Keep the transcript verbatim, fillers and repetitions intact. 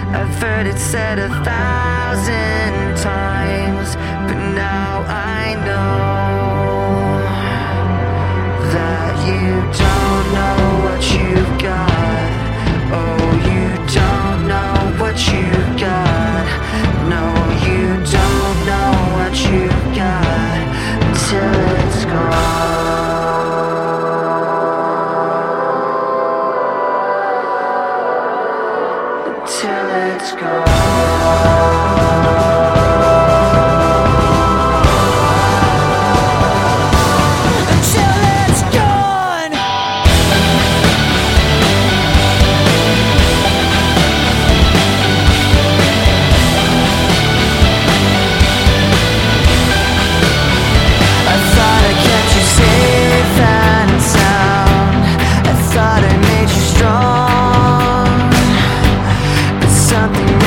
I've heard it said a thousand times, but now I know that you don't know what you've got. Oh, you don't know what you got. No, you don't know what you've got until it's gone. Till it's gone. Something